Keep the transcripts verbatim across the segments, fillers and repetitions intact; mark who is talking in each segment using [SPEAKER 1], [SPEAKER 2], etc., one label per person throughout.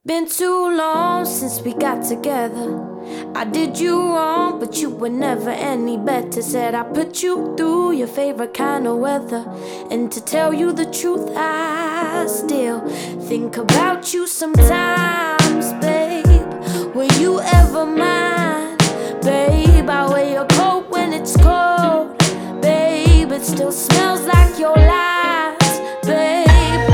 [SPEAKER 1] Been too long since we got together. I did you wrong, but you were never any better. Said I put you through your favorite kind of weather. And to tell you the truth, I still think about you sometimes, babe. Will you ever mind, babe? I wear your coat when it's cold, babe. It still smells like your lies, babe.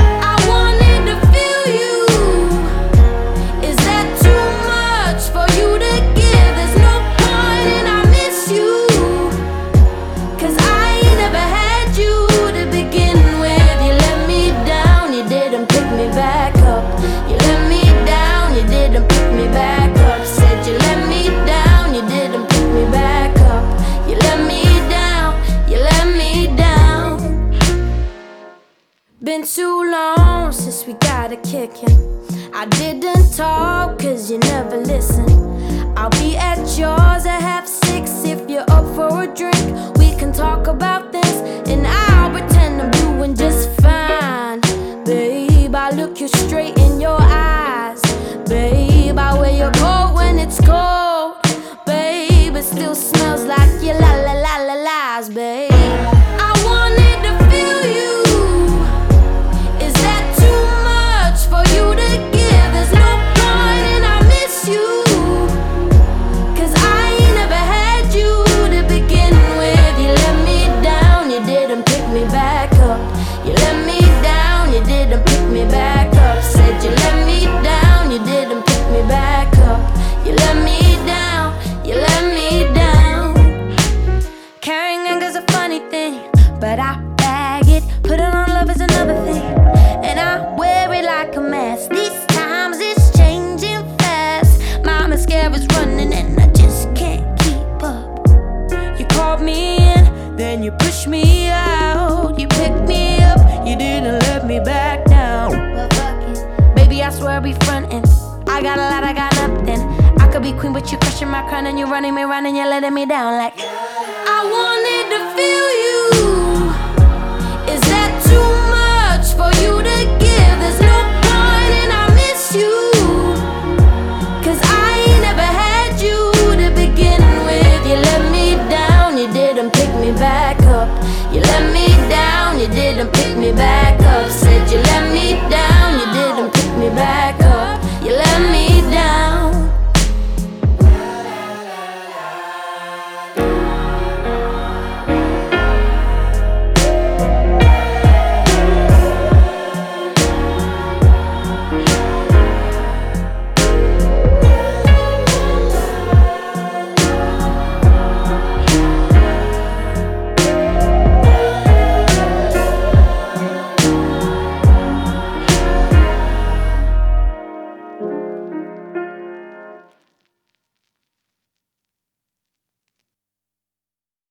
[SPEAKER 1] Been too long since we got a kickin'. I didn't talk cause you never listen. I'll be at yours at half six if you're up for a drink. We can talk about this and I'll pretend I'm doing just fine. Babe, I look you straight in your eyes. Babe, I wear your coat when it's cold. Babe, it still smells like your la la la la lies, babe. I wanted to feel you. But I bag it, put it on love is another thing. And I wear it like a mask. These times it's changing fast. My mascara's running and I just can't keep up. You called me in, then you pushed me out. You picked me up, you didn't let me back down. But fuck it, baby, I swear I'll be frontin'. I got a lot, I got nothing. I could be queen, but you crushing my crown and you're running me round and you're letting me down like I want.